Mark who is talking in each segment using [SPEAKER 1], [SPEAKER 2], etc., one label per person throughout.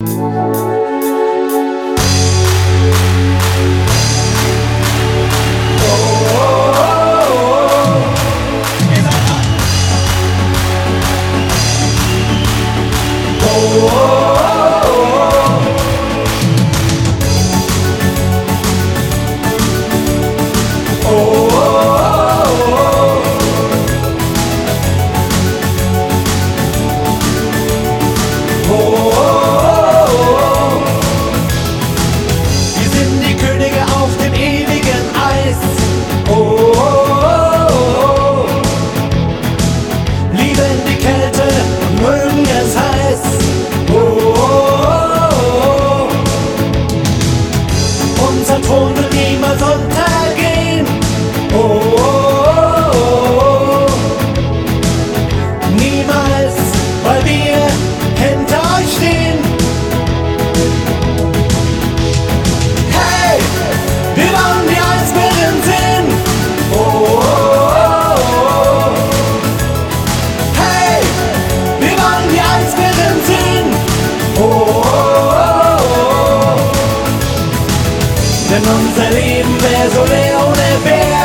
[SPEAKER 1] Denn unser Leben wäre so leer ohne Bär.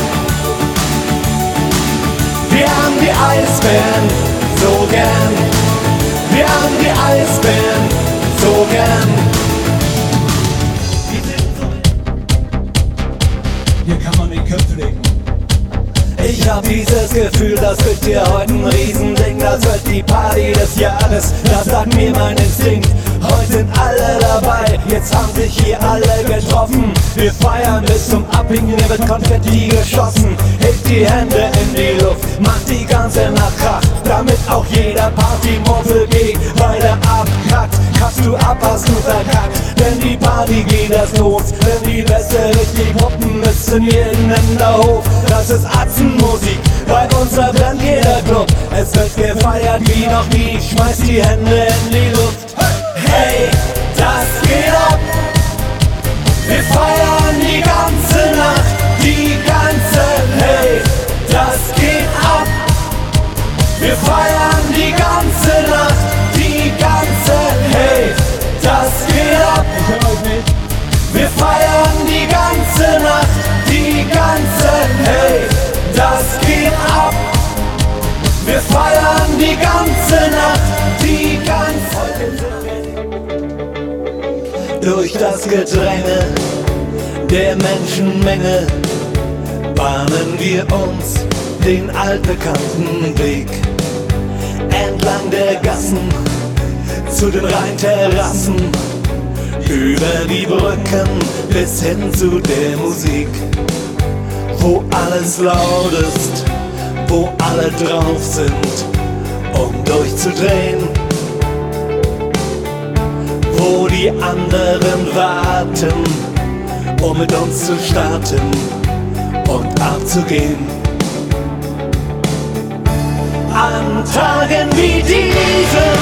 [SPEAKER 1] Wir haben die Eisbären so gern. Wir haben die Eisbären so gern.
[SPEAKER 2] Hier kann man den Köpfe legen.
[SPEAKER 1] Ich hab dieses Gefühl, das wird hier heute ein Riesending. Das wird die Party des Jahres, das sagt mir mein Instinkt. Heute sind alle dabei, jetzt haben sich hier alle getroffen. Wir feiern bis zum Abhängen, hier wird Konfetti geschossen. Hebt die Hände in die Luft, macht die ganze Nacht Krach, damit auch jeder Partymuffel geht, weil er abkackt. Kackst du ab, hast du verkackt, denn die Party geht erst los, wenn die Bässe richtig huppen müssen jeden Hinterhof. Das ist Atzenmusik, bei uns verbrennt jeder Club. Es wird gefeiert wie noch nie, schmeiß die Hände in die Luft. Hey, das geht ab! Wir feiern die ganze Nacht, die ganze, hey, das geht ab! Wir feiern die ganze Nacht, die ganze, hey, das geht ab! Wir feiern die ganze Nacht, die ganze, hey, das geht ab! Wir feiern die ganze Nacht, die ganze. Durch das Gedränge der Menschenmenge bahnen wir uns den altbekannten Weg entlang der Gassen zu den Rheinterrassen, über die Brücken bis hin zu der Musik, wo alles laut ist, wo alle drauf sind, um durchzudrehen, wo die anderen warten, um mit uns zu starten und abzugehen. An Tagen wie diesen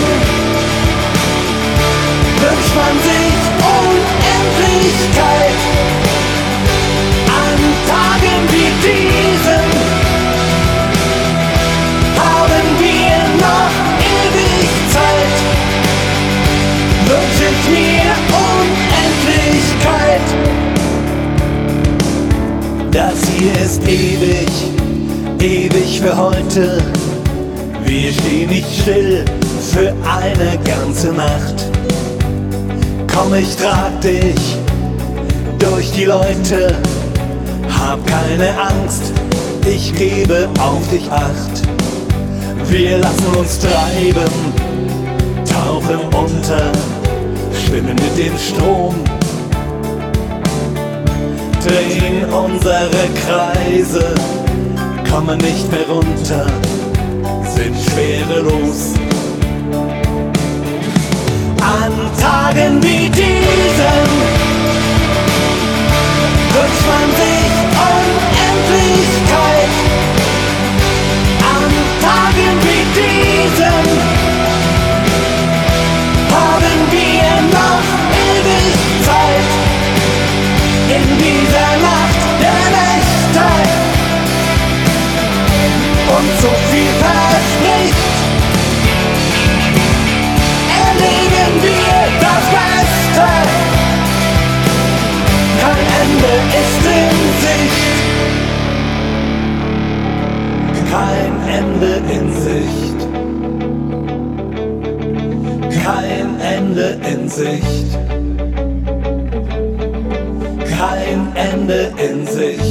[SPEAKER 1] wünscht man sich Unendlichkeit. An Tagen wie diesen haben wir noch ewig Zeit. Wünsch ich mir Unendlichkeit. Das hier ist ewig, ewig für heute. Wir stehen nicht still für eine ganze Nacht. Komm, ich trag dich durch die Leute. Hab keine Angst, ich gebe auf dich Acht. Wir lassen uns treiben, tauchen unter, schwimmen mit dem Strom, drehen unsere Kreise, kommen nicht mehr runter, sind schwerelos. An Tagen wie diesen wünscht man sich Unendlichkeit. An Tagen wie diesen haben wir noch ewig Zeit. In dieser Nacht der Nächte und so viel verspricht. kein Ende in Sicht. Kein Ende in Sicht. Kein Ende in Sicht.